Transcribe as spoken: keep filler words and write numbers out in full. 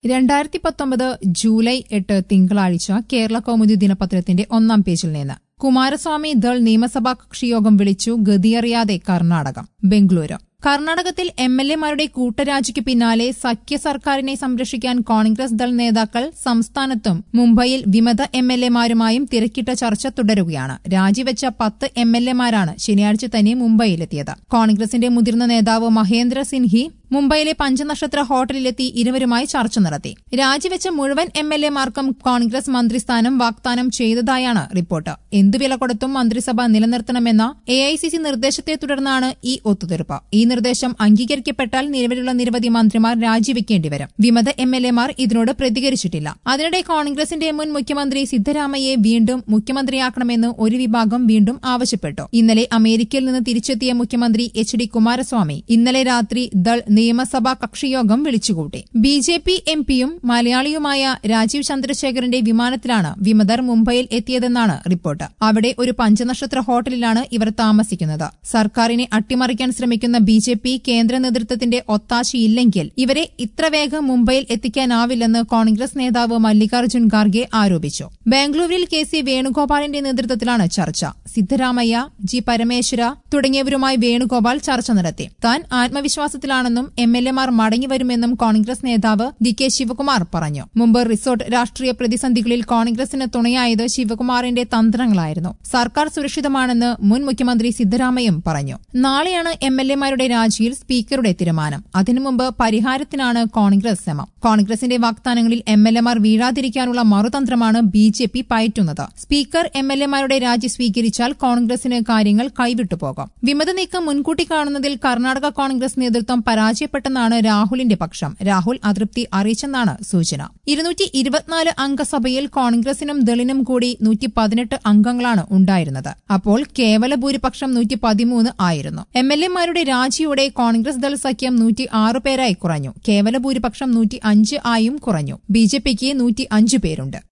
രണ്ടായിരത്തി പത്തൊമ്പത് ജൂലൈ എട്ട് തിങ്കളാഴ്ച കേരള കൗമുദി ദിനപത്രത്തിന്റെ ഒന്നാം പേജിൽ നിന്ന് കുമാരസ്വാമി ദൾ നിയമസഭാ കക്ഷിയോഗം വിളിച്ചു ഗതിയറിയാതെ കർണാടകം ബംഗളൂരു കർണാടകത്തിൽ എം എൽ എമാരുടെ കൂട്ടരാജിക്ക് പിന്നാലെ സഖ്യ സർക്കാരിനെ സംരക്ഷിക്കാൻ കോൺഗ്രസ് ദൾ നേതാക്കൾ സംസ്ഥാനത്തും മുംബൈയിൽ വിമത എം എൽ എമാരുമായും തിരക്കിട്ട ചർച്ച തുടരുകയാണ്. രാജിവെച്ച പത്ത് എം എൽ എമാരാണ് ശനിയാഴ്ച തന്നെ മുംബൈയിലെത്തിയത്. കോൺഗ്രസിന്റെ മുതിർന്ന നേതാവ് മഹേന്ദ്ര സിൻഹി മുംബൈയിലെ പഞ്ചനക്ഷത്ര ഹോട്ടലിലെത്തി ഇരുവരുമായി ചർച്ച നടത്തി. രാജിവെച്ച മുഴുവൻ എം എൽ എമാർക്കും കോൺഗ്രസ് മന്ത്രിസ്ഥാനം വാഗ്ദാനം ചെയ്തതായാണ് റിപ്പോർട്ട്. എന്തു വില കൊടുത്തും മന്ത്രിസഭ നിലനിർത്തണമെന്ന എ ഐ സി സി നിർദ്ദേശത്തെ തുടർന്നാണ് ഈ ഒത്തുതീർപ്പ്. ഈ നിർദ്ദേശം അംഗീകരിക്കപ്പെട്ടാൽ നിലവിലുള്ള നിരവധി മന്ത്രിമാർ രാജിവെക്കേണ്ടിവരും. വിമത എം എൽ എമാർ ഇതിനോട് പ്രതികരിച്ചിട്ടില്ല. അതിനിടെ കോൺഗ്രസിന്റെ മുൻ മുഖ്യമന്ത്രി സിദ്ധരാമയ്യെ വീണ്ടും മുഖ്യമന്ത്രിയാക്കണമെന്ന് ഒരു വിഭാഗം വീണ്ടും ആവശ്യപ്പെട്ടു. ഇന്നലെ അമേരിക്കയിൽ നിന്ന് തിരിച്ചെത്തിയ മുഖ്യമന്ത്രി എച്ച് ഡി കുമാരസ്വാമി ഇന്നലെ രാത്രി ദൾ നിയമസഭാ കക്ഷിയോഗം വിളിച്ചുകൂട്ടി. ബി ജെ പി എം പിയും മലയാളിയുമായ രാജീവ് ചന്ദ്രശേഖരന്റെ വിമാനത്തിലാണ് വിമതർ മുംബൈയിൽ എത്തിയതെന്നാണ് റിപ്പോർട്ട്. അവിടെ ഒരു പഞ്ചനക്ഷത്ര ഹോട്ടലിലാണ് ഇവർ താമസിക്കുന്നത്. സർക്കാരിനെ അട്ടിമറിക്കാൻ ശ്രമിക്കുന്ന ബി ജെ പി കേന്ദ്ര നേതൃത്വത്തിന്റെ ഒത്താശയില്ലെങ്കിൽ ഇവരെ ഇത്ര വേഗം മുംബൈയിൽ എത്തിക്കാനാവില്ലെന്ന് കോൺഗ്രസ് നേതാവ് മല്ലികാർജ്ജുൻ ഖാർഗെ ആരോപിച്ചു. ബാംഗ്ലൂരിൽ കെ സി വേണുഗോപാലിന്റെ നേതൃത്വത്തിലാണ് ചർച്ച. സിദ്ധരാമയ്യ, ജി പരമേശ്വര തുടങ്ങിയവരുമായി വേണുഗോപാൽ ചർച്ച നടത്തി. താൻ ആത്മവിശ്വാസത്തിലാണെന്നും എം എൽ എമാർ മടങ്ങിവരുമെന്നും കോൺഗ്രസ് നേതാവ് ഡി കെ ശിവകുമാർ പറഞ്ഞു. മുമ്പ് റിസോർട്ട് രാഷ്ട്രീയ പ്രതിസന്ധികളിൽ കോൺഗ്രസിന് തുണയായത് ശിവകുമാറിന്റെ തന്ത്രങ്ങളായിരുന്നു. സർക്കാർ സുരക്ഷിതമാണെന്ന് മുൻ മുഖ്യമന്ത്രി സിദ്ധരാമയ്യയും പറഞ്ഞു. നാളെയാണ് എം എൽ എമാരുടെ രാജിയിൽ സ്പീക്കറുടെ തീരുമാനം. അതിനു മുമ്പ് പരിഹാരത്തിനാണ് കോൺഗ്രസ് ശ്രമം. കോൺഗ്രസിന്റെ വാഗ്ദാനങ്ങളിൽ എം എൽ എമാർ വീഴാതിരിക്കാനുള്ള മറുതന്ത്രമാണ് ബി ജെ പി പയറ്റുന്നത്. സ്പീക്കർ എം എൽ എമാരുടെ രാജി സ്വീകരിച്ചാൽ കോൺഗ്രസിന് കാര്യങ്ങൾ കൈവിട്ടുപോകും. വിമത നീക്കം മുൻകൂട്ടി കാണുന്നതിൽ കർണാടക കോൺഗ്രസ് നേതൃത്വം പരാജയപ്പെട്ടെന്നാണ് രാഹുലിന്റെ പക്ഷം. രാഹുൽ അതൃപ്തി അറിയിച്ചെന്നാണ് സൂചന. ഇരുന്നൂറ്റി ഇരുപത്തിനാല് അംഗസഭയിൽ കോൺഗ്രസിനും ദളിനും കൂടി നൂറ്റി പതിനെട്ട് അംഗങ്ങളാണ് ഉണ്ടായിരുന്നത്. അപ്പോൾ കേവല ഭൂരിപക്ഷം നൂറ്റി പതിമൂന്ന് ആയിരുന്നു. എം എൽ എമാരുടെ രാജിയോടെ കോൺഗ്രസ് ദൾ സഖ്യം നൂറ്റി ആറ് പേരായി കുറഞ്ഞു. കേവല ഭൂരിപക്ഷം നൂറ്റി അഞ്ച് ആയും കുറഞ്ഞു. ബി ജെ പിക്ക് നൂറ്റി അഞ്ച് പേരുണ്ട്.